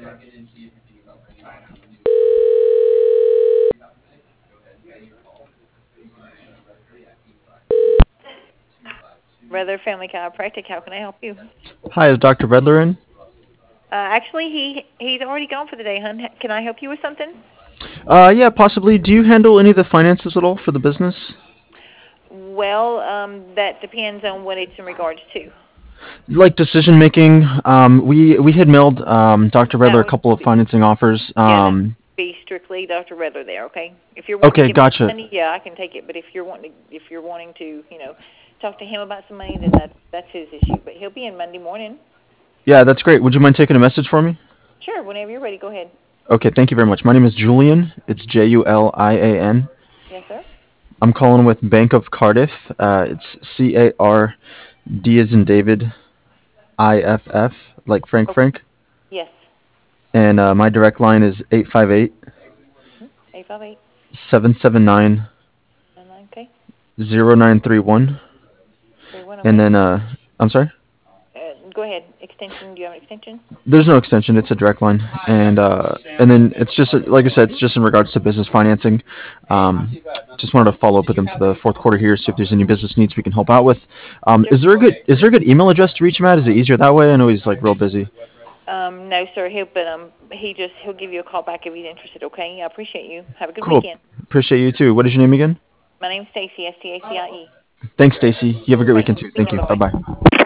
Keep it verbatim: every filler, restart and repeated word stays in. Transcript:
Redler Family Chiropractic. How can I help you? Hi, is Doctor Redler in? Uh, actually, he he's already gone for the day, hon. Can I help you with something? Uh, yeah, possibly. Do you handle any of the finances at all for the business? Well, um, that depends on what it's in regards to. Like decision making. Um, we we had mailed um, Doctor That Redler a would couple of be, financing offers. yeah, that Um, would be strictly Doctor Redler there. Okay. If you're wanting to okay, give him gotcha. money, yeah, I can take it. But if you're wanting to, if you're wanting to, you know, talk to him about some money, then that's that's his issue. But he'll be in Monday morning. Yeah, that's great. Would you mind taking a message for me? Sure. Whenever you're ready, go ahead. Okay, thank you very much. My name is Julian. It's J U L I A N. Yes, sir. I'm calling with Bank of Cardiff. Uh, it's C A R D as in David, I F F, like Frank Okay. Frank. Yes. And uh, my direct line is eight five eight, Eight five eight seven seven nine, nine nine. Okay. zero nine three one. Three one. And Okay. then, uh, I'm sorry? Uh, go ahead. Extension. Do you have an extension? There's no extension. It's a direct line, and uh, and then it's just like I said, it's just in regards to business financing. Um, just wanted to follow up with them for the fourth quarter here, see if there's any business needs we can help out with. Um, Sure. is there a good is there a good email address to reach him at? Is it easier that way? I know he's like real busy. Um, no, sir. He'll, but um, he just he'll give you a call back if he's interested. Okay. I appreciate you. Have a good Cool. weekend. Appreciate you too. What is your name again? My name's Stacy. S T A C I E. Thanks, Stacy. You have a great Thanks. weekend too. Take Thank care. you. Bye Bye bye. bye.